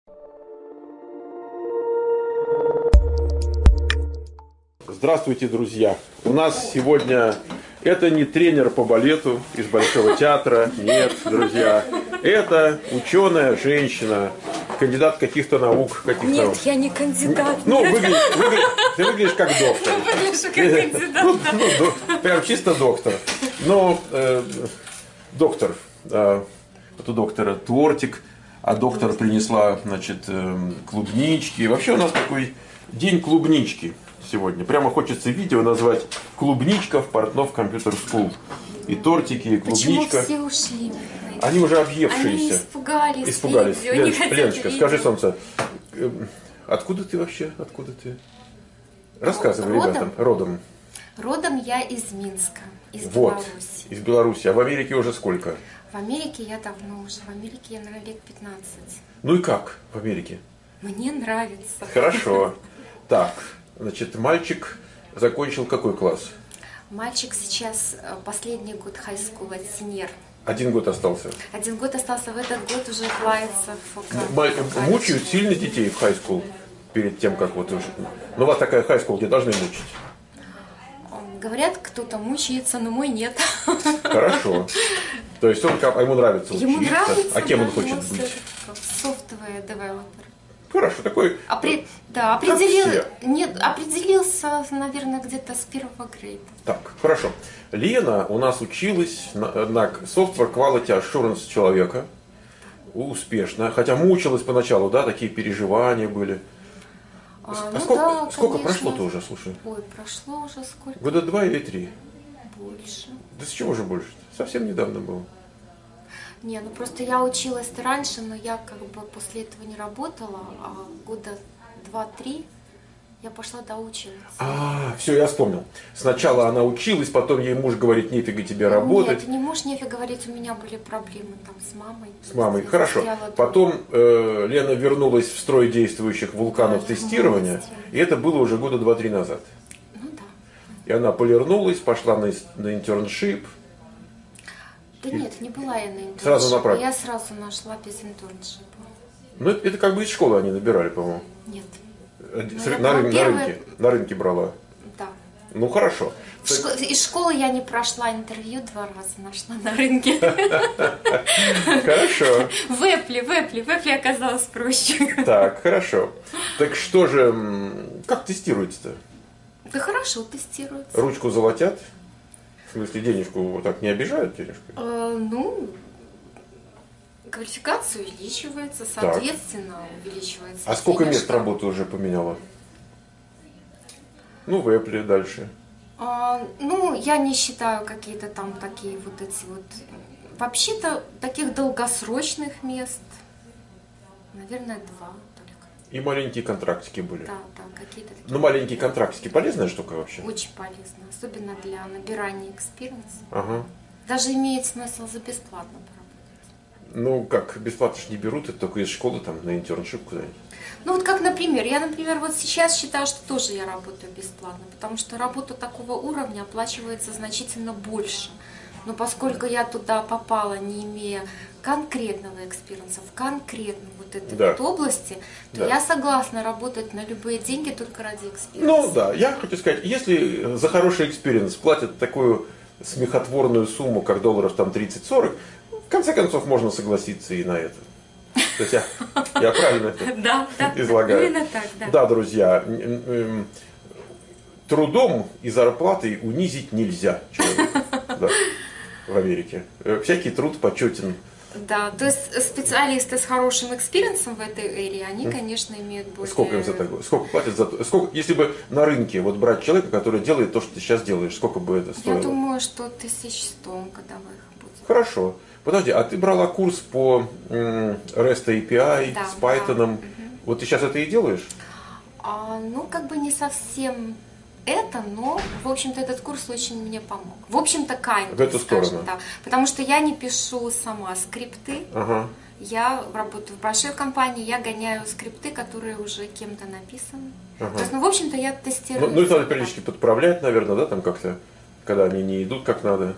Здравствуйте, друзья! У нас сегодня это не тренер по балету из Большого театра, нет, друзья. Это ученая женщина, кандидат каких-то наук. Нет, я не кандидат. Ну, ты выглядишь как доктор. Выгляжу как кандидат. Прям чисто доктор. Но доктор, вот у доктора тортик, а доктор принесла, значит, клубнички. Вообще у нас такой день клубнички сегодня. Прямо хочется видео назвать «Клубничка в Портнов Компьютер Скул». И тортики, и клубничка. Почему все ушли? Они уже объевшиеся. Они испугались. Леночка, скажи, солнце, откуда ты вообще? Откуда ты? Рассказывай ребятам. Родом я из Минска, из Вот, Беларуси. из Беларуси. А в Америке уже сколько? В Америке я давно уже. В Америке я, наверное, лет 15. Ну и как в Америке? Мне нравится. Хорошо. Так, значит, мальчик закончил какой класс? Мальчик сейчас последний год хай-скула, синьор. 1 год остался. 1 год остался, в этот год уже плавится в Мучают сильно детей в хай-скул перед тем, как вот... Ну, у вас такая хай-скул, где должны мучить. Говорят, кто-то мучается, но мой нет. Хорошо. То есть ему нравится учиться. Ему нравится, а кем да, он хочет быть? Software developer. Хорошо, такой... Определился, наверное, где-то с 1-го грейда. Так, хорошо. Лена у нас училась на Software Quality Assurance человека. Успешно. Хотя мучилась поначалу, да, такие переживания были. Сколько прошло-то уже, слушай? Ой, прошло уже сколько? Года 2 или 3? Больше. Да с чего же больше? Совсем недавно было. Не, ну просто я училась-то раньше, но я как бы после этого не работала, а года 2-3 я пошла доучиваться. Все, я вспомнил. Сначала она училась, потом ей муж говорит, нефига тебе работать. Нет, не муж, нефиг говорить, у меня были проблемы там с мамой. С мамой, хорошо. Потом Лена вернулась в строй действующих вулканов тестирования, и это было уже года 2-3 назад. Ну да. И она полирнулась, пошла на интерншип. Да нет, не была я на интерншипе. Сразу на практику? Я сразу нашла без интерншипа. Ну, это как бы из школы они набирали, по-моему. Нет. На рынке брала. Да. Ну, хорошо. Из школы я не прошла интервью, 2 раза нашла на рынке. Хорошо. В Apple оказалось проще. Так, хорошо. Так что же, как тестируется-то? Да хорошо тестируется. Ручку золотят? В смысле, денежку вот так не обижают денежкой? Ну, квалификация увеличивается, соответственно, увеличивается. А сколько мест работы уже поменяла? Ну, в Apple дальше. Ну, я не считаю какие-то там такие вот эти вот... Вообще-то, таких долгосрочных мест, наверное, 2 только. И маленькие контрактики были? Да, какие-то такие. Ну, маленькие контрактики полезная штука вообще? Очень полезно, особенно для набирания экспириенса. Ага. Даже имеет смысл за бесплатно поработать. Ну, как, бесплатно же не берут, это только из школы, там, на интерншип куда-нибудь. Ну, вот как, например, я, вот сейчас считаю, что тоже я работаю бесплатно, потому что работа такого уровня оплачивается значительно больше. Но поскольку я туда попала, не имея конкретного экспириенса в конкретной вот этой вот области, то я согласна работать на любые деньги только ради экспириенса. Ну да, я хочу сказать, если за хороший экспириенс платят такую смехотворную сумму, как долларов там 30-40, в конце концов можно согласиться и на это. То есть я правильно это излагаю? Именно так, да. Да, друзья, трудом и зарплатой унизить нельзя человека в Америке. Всякий труд почетен. Да, то есть специалисты с хорошим экспириенсом в этой эре, они, конечно, имеют более... Сколько им за такое? Сколько платят за то? Сколько, если бы на рынке вот брать человека, который делает то, что ты сейчас делаешь, сколько бы это стоило? Я думаю, что 1100 годовых будет. Хорошо. Подожди, а ты брала курс по REST API с Python? Да. Вот ты сейчас это и делаешь? Ну, как бы не совсем это, но, в общем-то, этот курс очень мне помог. В общем-то, в эту сторону. Да. Потому что я не пишу сама скрипты. Ага. Я работаю в большой компании, я гоняю скрипты, которые уже кем-то написаны. Ага. То есть, в общем-то, я тестирую. Ну, их надо периодически подправлять, наверное, да, там как-то, когда они не идут как надо.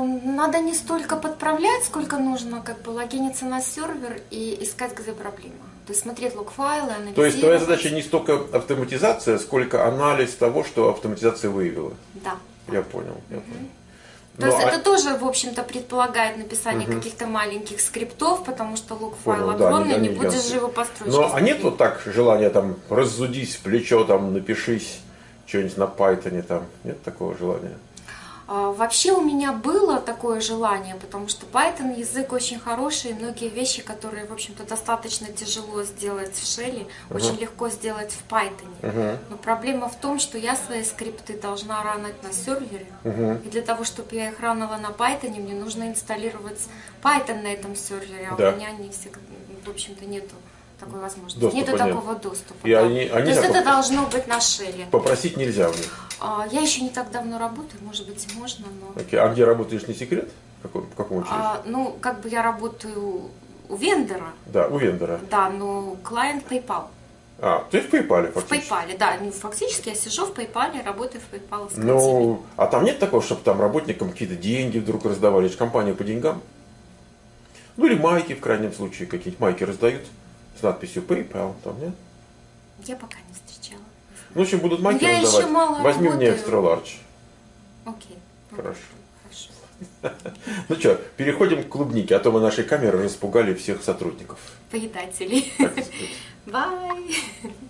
Надо не столько подправлять, сколько нужно как бы логиниться на сервер и искать, где проблема. То есть смотреть лог-файлы, анализировать. То есть твоя задача не столько автоматизация, сколько анализ того, что автоматизация выявила. Да. Я понял, я понял. То есть это тоже, в общем-то, предполагает написание каких-то маленьких скриптов, потому что лог-файл огромный, не будешь же его по строчке. А нет вот так желания там раззудись в плечо, там напишись что-нибудь на Python, там нет такого желания? Вообще у меня было такое желание, потому что Python язык очень хороший, и многие вещи, которые, в общем-то, достаточно тяжело сделать в Shell, очень легко сделать в Python. Но проблема в том, что я свои скрипты должна ранить на сервере, и для того, чтобы я их ранила на Python, мне нужно инсталлировать Python на этом сервере, а у меня не всегда, в общем-то, нету такой возможности. Нету такого доступа. И они То есть это должно быть на Shell. Попросить нельзя у них? Я еще не так давно работаю, может быть, и можно, но... А где работаешь, не секрет? В каком учреждении? Как бы я работаю у вендора. Да, у вендора. Да, но клиент PayPal. То есть в PayPal фактически? В PayPal, да. Фактически я сижу в PayPal, работаю в PayPal. А там нет такого, чтобы там работникам какие-то деньги вдруг раздавали? Это же компания по деньгам. Или майки, в крайнем случае, какие-нибудь майки раздают с надписью PayPal, там нет? Я пока не встречала. В общем, будут майки раздавать. Возьми работаю. мне extra large. Окей. Хорошо. Ну что, переходим к клубнике, а то мы нашей камерой распугали всех сотрудников. Поедателей. Бай.